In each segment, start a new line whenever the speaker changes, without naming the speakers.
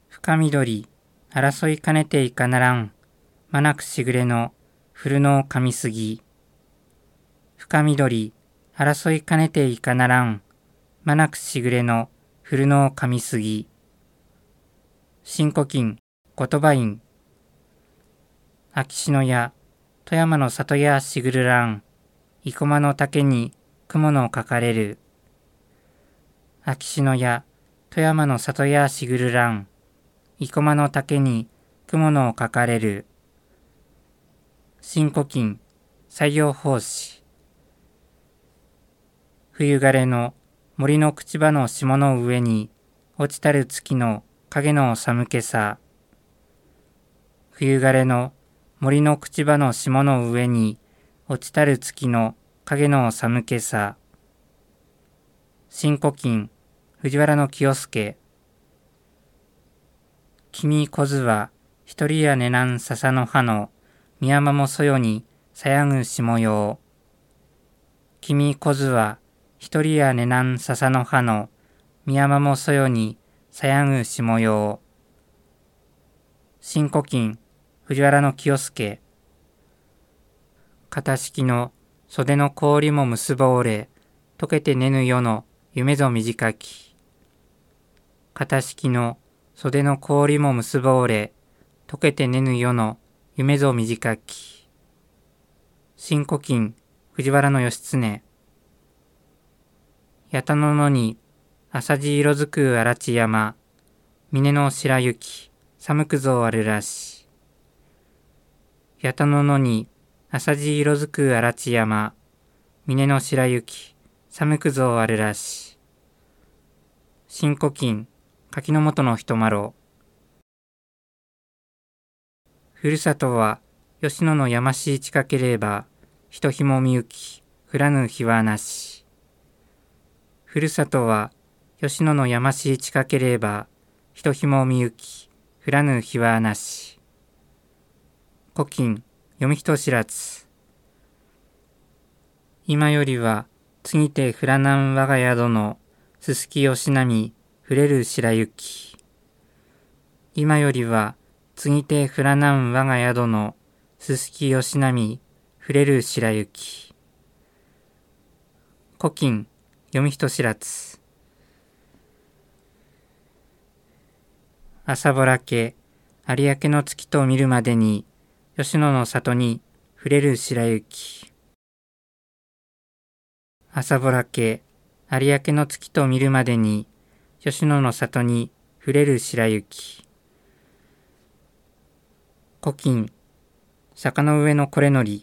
深緑、争いかねていかならん、まなくしぐれの古の噛みすぎ。深緑、争いかねていかならん、まなくしぐれの古の噛みすぎ。新古今、言葉院。秋篠や、富山の里やしぐるらん、生駒の竹に雲のかかれる。秋篠や、富山の里やしぐるらん、生駒の竹に雲のかかれる。新古今、採用法師。冬枯れの森の口場の霜の上に落ちたる月の影の寒気さ。冬枯れの森の口場の霜の上に落ちたる月の影の寒気さ。新古今、藤原の清介。君こずは一人やねなん笹の葉の宮山もそよにさやぐしもよう。君こずは一人やねなん笹の葉の宮山もそよにさやぐしもよう。新古今、藤原の清介。型式の袖の氷も結ぼうれ、溶けてねぬ夜の夢ぞ短き。型式の袖の氷も結ぼうれ、溶けてねぬ夜の夢ぞ短き。新古今、藤原義経。やたののに、朝地色づく荒地山、峰の白雪、寒くぞあるらし。やたののに、朝地色づく荒地山、峰の白雪、寒くぞあるらし。新古今、柿の本の人まろ。ふるさとは、吉野の山し近ければ、人ひもみゆき、降らぬ日はなし。ふるさとは、吉野の山し近ければ、人ひもみゆき、降らぬ日はなし。古今、読み人知らず。今よりは、次て降らなん我が宿の、すすきよしなみ、触れる白雪。今よりは、次て降らなん我が宿の、すすきよしなみ、触れる白雪。古今、読み人知らず。朝ぼらけ、有明の月と見るまでに、吉野の里に触れる白雪。朝ぼらけ、有明の月と見るまでに、吉野の里に触れる白雪。古今、坂の上のこれのり。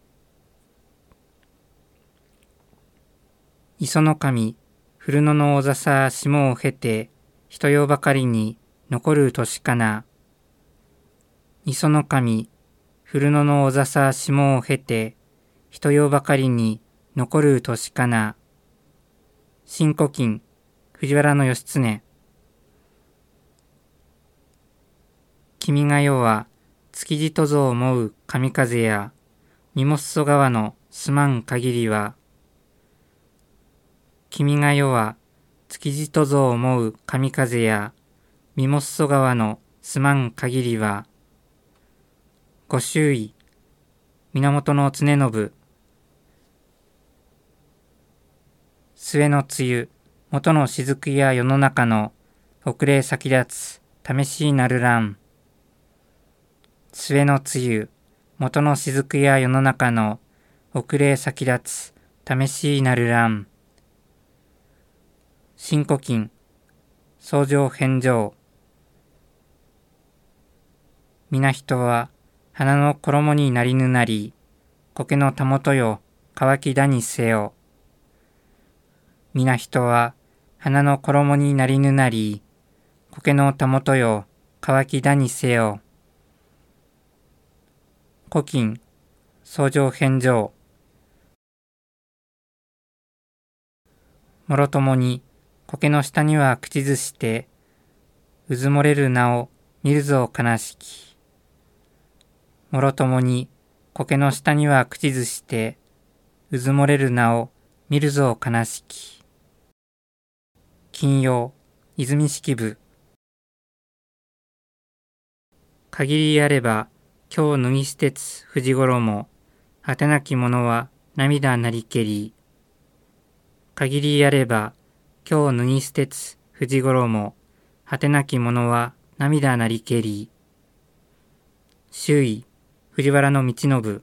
磯の神、古野の大笹霜を経て、人よばかりに残る年かな。磯の神、古野の大笹霜を経て、人よばかりに残る年かな。新古今、藤原義経。君が代は、築地とぞ思う神風や、身も裾川のすまん限りは、君が代は、築地とぞ思う神風や、身も裾川のすまん限りは、ご周囲、源常信。末の梅雨、元の雫や世の中の、遅れ先立つ、試しなるらん。末の梅雨、元の雫や世の中の、遅れ先立つ、試しなるらん。新古今、相乗返上。皆人は、花の衣になりぬなり、苔のたもとよ、乾きだにせよ。皆人は、花の衣になりぬなり、苔のたもとよ、乾きだにせよ。古今、相乗返上。もろともに、苔の下には口ずして、うずもれる名を見るぞ悲しき。もろともに、苔の下には口ずして、うずもれる名を見るぞ悲しき。金曜、泉式部。 限りあれば、今日脱ぎ捨てつ藤衣、果てなき者は涙なりけり。限りあれば、今日脱ぎ捨てつ藤衣、果てなき者は涙なりけり。周囲、藤原道信。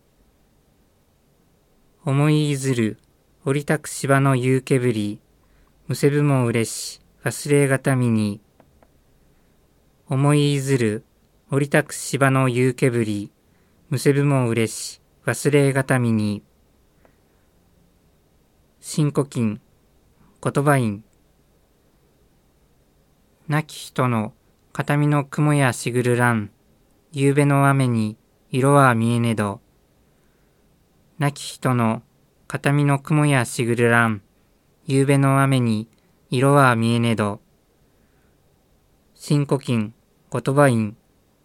思いいずる、降りたく芝の夕けぶり、むせぶもうれし、忘れがたみに。思いいずる、降りたく芝の夕けぶり、むせぶもうれし、忘れがたみに。新古今、言葉院。亡き人の形見の雲やしぐるらん、夕べの雨に色は見えねど。亡き人の形見の雲やしぐるらん、夕べの雨に色は見えねど。新古今、言葉院。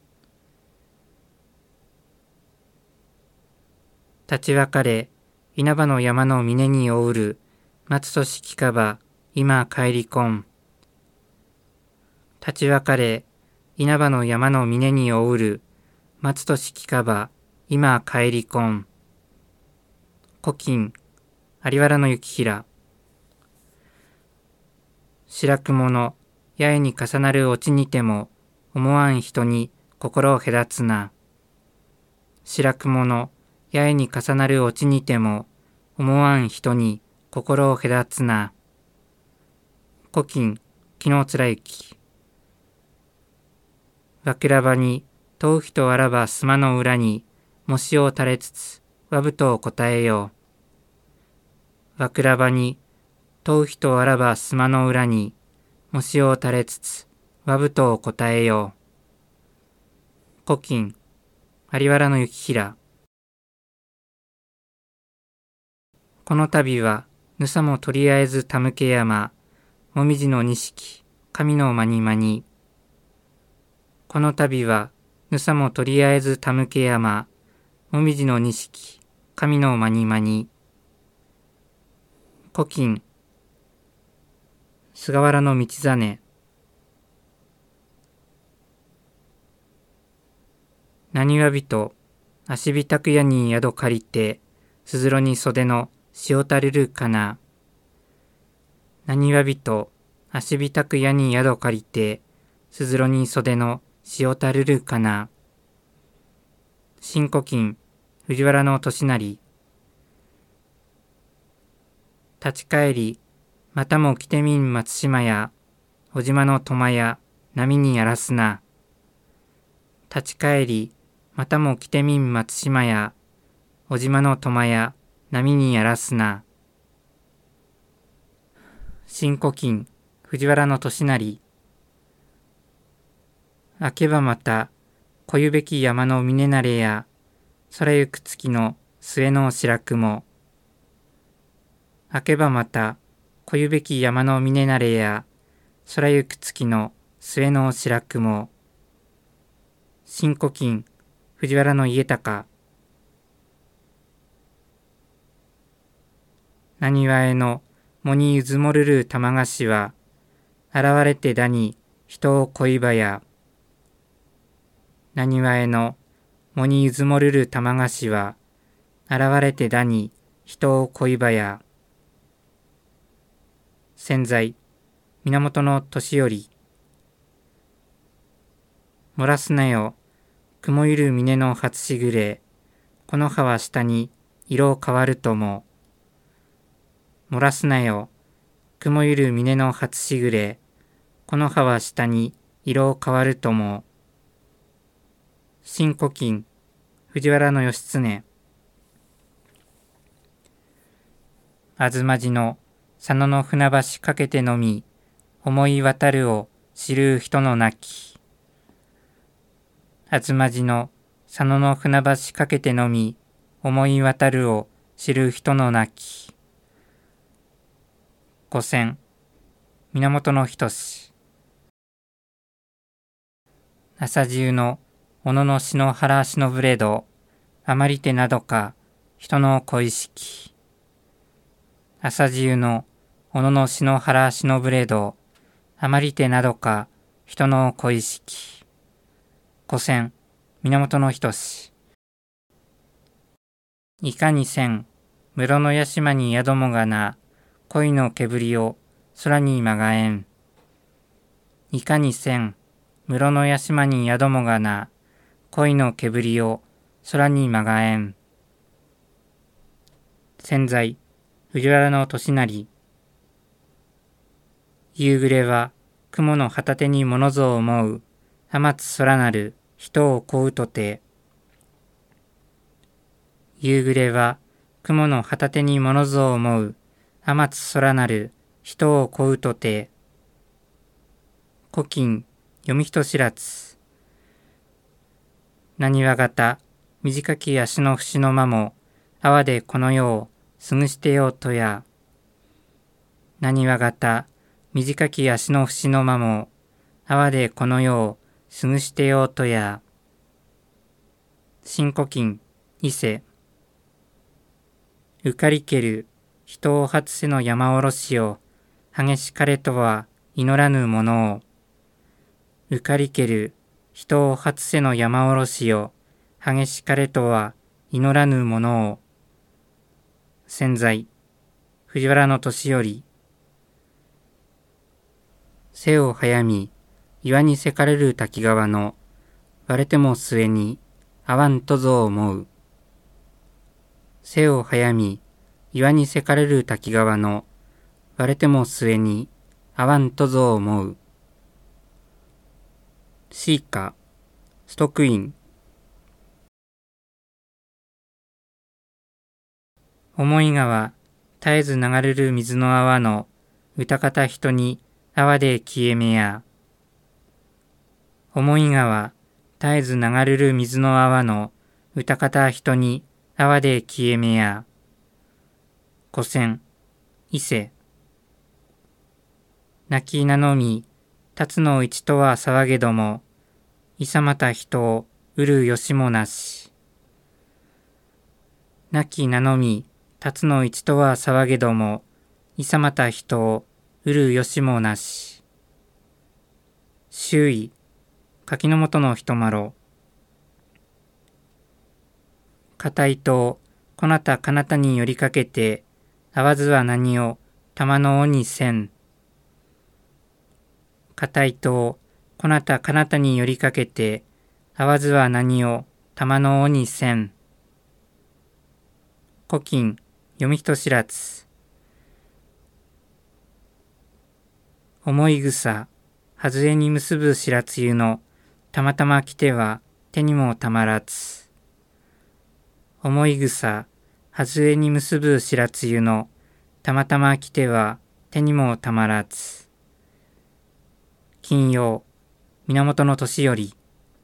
立ち別れ、稲葉の山の峰におうる、松としきかば、今帰りこん。立ち別れ、稲葉の山の峰におうる、松としきかば、今帰りこん。古今、有原行平。白くもの、八重に重なる落ちにても、思わん人に心を隔つな。白くもの、八重に重なる落ちにても、思わん人に心を隔つな。古今、紀貫之。枕場に、頭皮とあらばすまの裏に、もしを垂れつつ、わぶとを答えよう。枕場に、頭皮とあらばすまの裏に、もしを垂れつつ、わぶとを答えよう。古今、有原行平。この度は、ぬさもとりあえずたむけ山、もみじの錦、神のまにまに。この度は、ぬさもとりあえずたむけ山、もみじの錦、神のまにまに。古今、菅原道真。なにわびと、足びたくやに宿借りて、すずろに袖の塩たるるかな。なにわびと、足びたくやに宿借りて、すずろに袖の塩たるるかな。新古今、藤原の俊成。立ち帰り、またも来てみん松島や、小島の苫や、波にやらすな。立ち帰り、またも来てみん松島や、小島の苫や、波にやらすな。新古今、藤原の俊成。明けばまた、来ゆべき山の峰なれや、空ゆく月の末の白雲。明けばまた、来ゆべき山の峰なれや、空ゆく月の末の白雲。新古今、藤原の家隆。なにわえのもにうずもるる玉菓子は、現れてだに人を恋ばや。なにわえのもにうずもるる玉菓子は、現れてだに人を恋ばや。千載、源年寄。漏らすなよ、雲ゆる峰の初しぐれ、この葉は下に色変わるとも。漏らすなよ、雲ゆる峰の初しぐれ、この葉は下に色変わるとも。新古今、藤原義経。あずまじの佐野の船橋かけてのみ、思い渡るを知る人のなき。あずまじの佐野の船橋かけてのみ、思い渡るを知る人のなき。五千、源仁志。朝中の小野の篠原しのぶれど、あまりてなどか人の恋しき。朝中の小野の篠原しのぶれど、あまりてなどか人の恋しき。 古銭、源仁志。いかに千、室の屋島に宿もがな、恋の煙を空にまがえん。いかに千、室の屋島に宿もがな、恋の煙を空にまがえん。千在、藤原俊成。夕暮れは雲の旗手に物ぞ思う、天津空なる人を乞うとて。夕暮れは雲の旗手に物ぞ思う、天津空なる人を乞うとて。古今読み人知らず。なにわ型、短き足の節の間も、あわでこの世を過ぐしてようとや。なにわ型、短き足の節の間も、あわでこの世を過ぐしてようとや。新古今、伊勢。うかりける、人を初せの山おろしを、激しかれとは祈らぬものを。うかりける、人を初せの山おろしを、激しかれとは祈らぬものを。千在、藤原俊頼。背を早み、岩にせかれる滝川の、割れても末に、合わんとぞ思う。背を早み、岩にせかれる滝川の、割れても末に、合わんとぞ思う。シーカ、ストックイン。思い川、絶えず流れる水の泡の、歌方人に泡で消えめや。思い川、絶えず流れる水の泡の、歌方人に泡で消えめや。古銭、伊勢。泣き名のみ、立つの一とは騒げども、いさまた人を売るよしもなし。泣き名のみ、立つの一とは騒げども、いさまた人を売るよしもなし。周囲、柿の本の人まろ。片糸、こなたかなたに寄りかけて、あわずは何を玉の尾にせん。片糸、こなたかなたに寄りかけて、あわずは何を玉の尾にせん。古今、読み人知らず。思い草、はずれに結ぶ白露ゆの、たまたま来ては手にもたまらず。思い草、はずれに結ぶ白露ゆの、たまたま来ては手にもたまらず。金曜、源俊頼。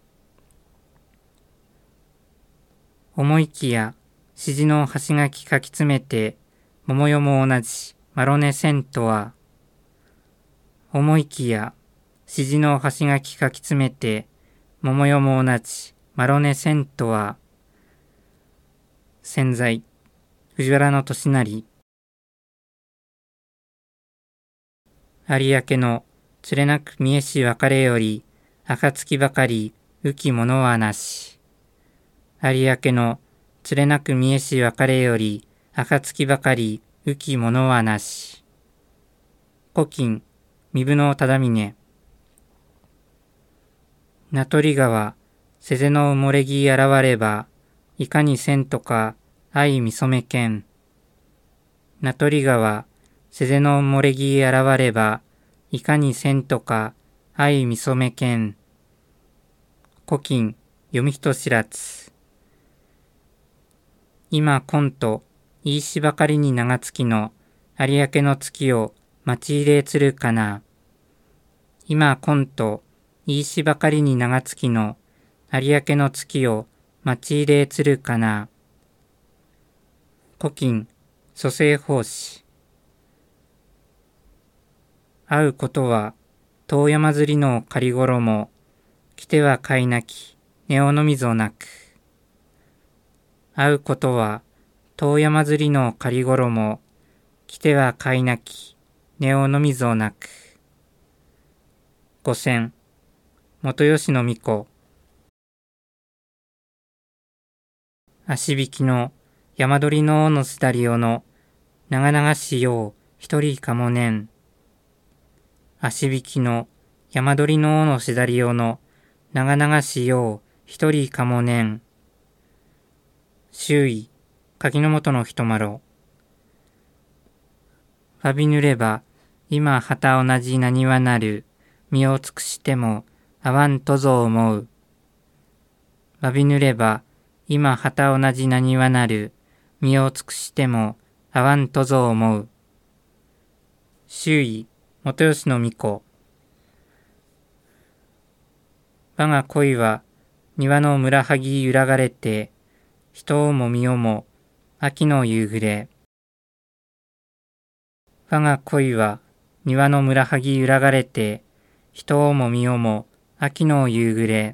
思いきや、しじの端書き書き詰めて、桃代も同じ、マロネセンとは。思いきや、しじの端書き書き詰めて、桃代も同じ、マロネセンとは。千在、藤原俊成。有明の連れなく見えし別れより、暁ばかり浮きものはなし。有明の連れなく見えし別れより、暁ばかり浮きものはなし。古今、三部の忠峰。名取川、瀬瀬の埋もれ木現れば、いかにせんとか愛みそめけん。名取川、瀬瀬の埋もれ木現れば、いかにせんとか愛みそめけん。古今、読み人知らず。今今と、いいしばかりに長月の有明の月を待ち入れつるかな。今今と、いいしばかりに長月の有明の月を待ち入れつるかな。古今、蘇生法師。会うことは、遠山釣りの仮頃も、来ては買いなき、根をのみぞなく。会うことは、遠山釣りの仮頃も、来ては買いなき、根をのみぞなく。五千、元吉の巫女。 足引きの山鳥の尾のすだりおの長々しよう一人かもねん。足引きの山鳥の尾のすだりおの長々しよう一人かもねん。周囲柿の本の人まろ。わびぬれば今旗同じなにわなる。身を尽くしてもあわんとぞ思う。わびぬれば今旗同じなにわなる。身を尽くしてもあわんとぞ思う。周囲元吉の巫女。我が恋は庭の村はぎ揺らがれて、人をも身をも秋の夕暮れ。我が恋は庭の村はぎ揺らがれて、人をも身をも秋の夕暮れ。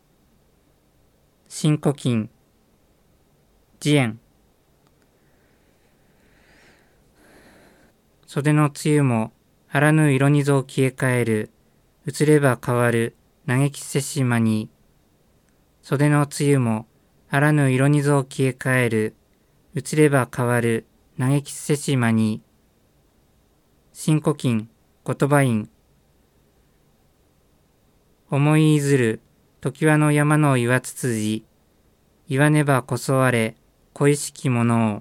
新古今慈円。袖の露もあらぬ色にぞ消えかえる。移れば変わる嘆きせし間に。袖の露もあらぬ色にぞ消えかえる。移れば変わる嘆きせし間に。新古今言葉院。思いいずる常盤の山の岩つつじ。言わねばこそあれ恋しきものを。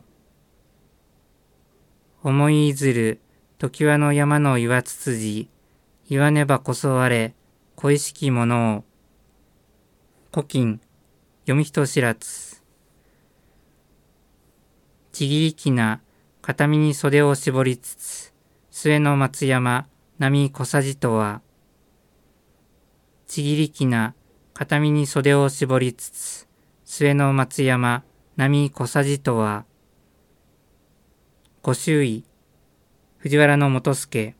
思いいずる常盤の山の岩つつじ。言わねばこそあれ恋しきものを。古今読み人知らず。ちぎりきな片身に袖を絞りつつ、末の松山波小さじとは。ちぎりきな片身に袖を絞りつつ、末の松山波小さじとは。ご周囲藤原の元助。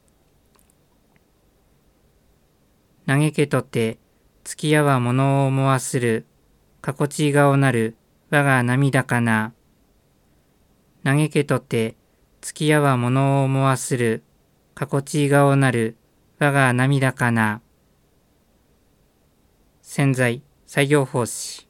嘆けとて月夜は物を思わする。かこち顔なる我が涙かな。嘆けとて月夜は物を思わする。かこち顔なる我が涙かな。潜在採用奉仕。